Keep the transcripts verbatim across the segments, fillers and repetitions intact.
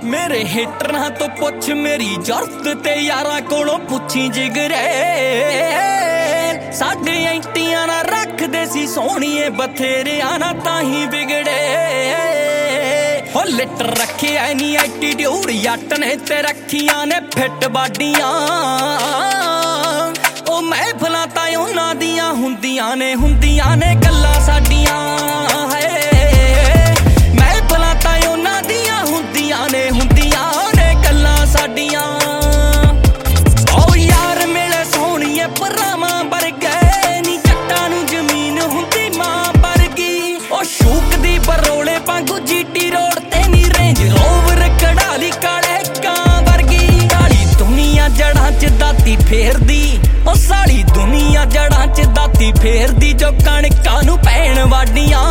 मेरे हेटरां तो पुछ मेरी जरूरत ते यारां कोलों पुछी जिगरे साडे एंटियां ना रखदे सी सोहणीए बथेरियां ना ताही बिगड़े हो लिट रखे नी एटीट्यूड जट ने ते रखियां ने फिट बाडियां ओ महफिलां तां उन्हां दियां हुंदियां ने हुंदियां ने गल्लां साडियां फेरदी ओ साली दुनिया जड़ां च दाती फेरदी जो कणकां नूं पैण वाडियां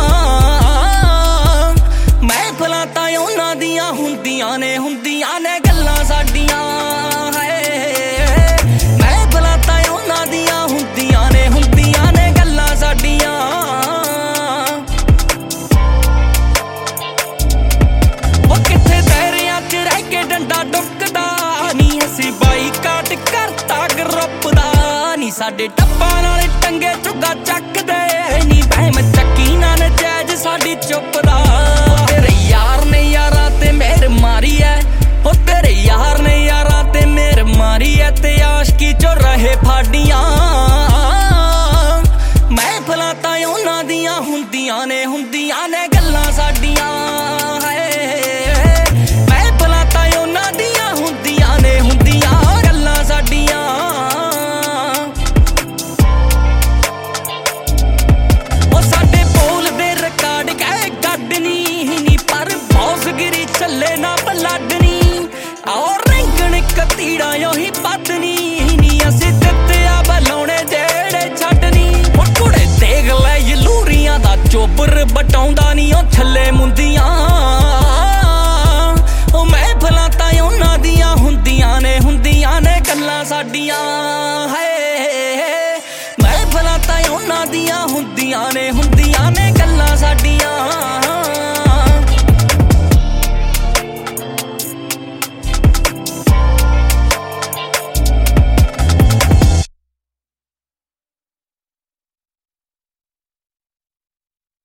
महफिलां तां उन्हां दियां हुंदियां ने हुंदियां ने गल्लां साडियां महफिलां तां उन्हां दियां हुंदियां ने हुंदियां ने गल्लां साडियां ओ किथे दैरियां च रह के डंडा डुकदा नी असीं बाईकाट करता साडे टप्पा नाल टंगे चुगा चकदे नी बहम चक्की ना नजैज साडी चुपदा तेरे यार ने यारा ते मेर मारी है ओ तेरे यार ने यारा ते मेर मारी है ते आशकी चो रहे फाडियां महफिलां तां उन्हां दियां हुंदियां ने हुंदियां ने गल्लां साडियां महफिलां तां उन्हां दियां हुंदियां ने हुंदियां गल्लां साडियां कतीड़ा योही पतनी नी असी दित्तिया बलौने जेड़े छड्डनी ओ कुड़े देख लै यलूरियां दा चोबर बटाउंदा नी ओ थल्ले मुंदियां ओ महफिलां तां उन्हां दियां हुंदियां ने हुंदियां ने गल्लां साडियां है महफिलां तां उन्हां दियां हुंदियां ने।